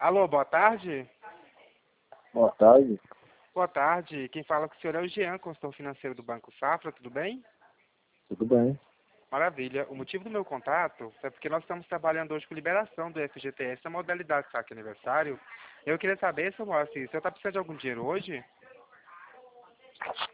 Alô, boa tarde? Boa tarde, Boa tarde. Quem fala com o senhor é o Jean, consultor financeiro do Banco Safra, tudo bem? tudo bem? Maravilha. O motivo do meu contato é porque nós estamos trabalhando hoje com liberação do FGTS na modalidade saque aniversário. Eu queria saber, seu Moacir, o senhor está precisando de algum dinheiro hoje?